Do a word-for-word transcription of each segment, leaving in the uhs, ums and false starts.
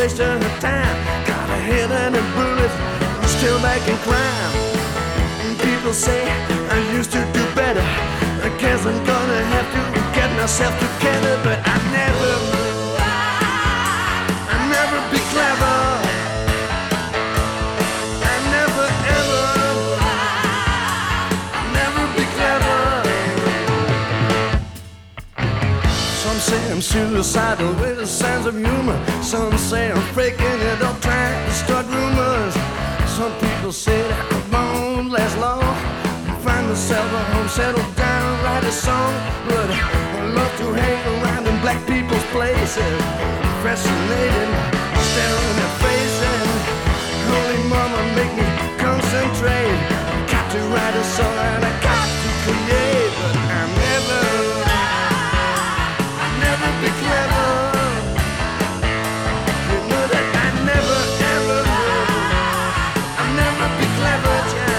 wasting her time. Got a head and a bullet, still making crime. People say I used to do better. I guess I'm gonna have to get myself together, but I never, I never be clever. I never ever, never be clever. Some say I'm suicidal with a sense of humor. Some say I'm breaking it up, trying to start rumors. Some people say that I won't last long. Find myself a home, settle down, write a song. But I love to hang around in black people's places, fascinating, staring at faces. Holy mama, make me concentrate. Got to write a song and I got to create. But I'm never, I'll never be clever. You know that I never, ever will. I'll never be clever, child.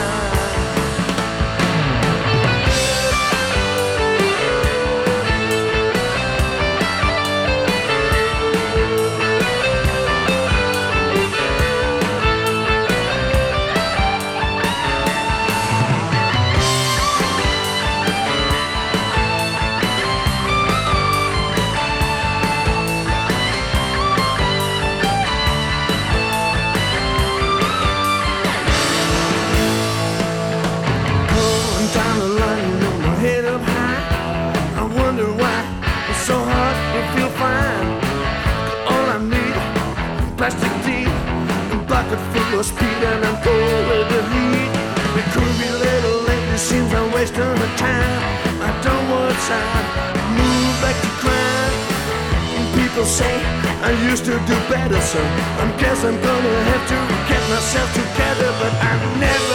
Plastic teeth, a bucket full of speed, and I'm cold with the heat. It could be a little late, it seems I'm wasting my time. I don't want time, move back to crime. People say I used to do better, so I guess I'm gonna have to get myself together, but I never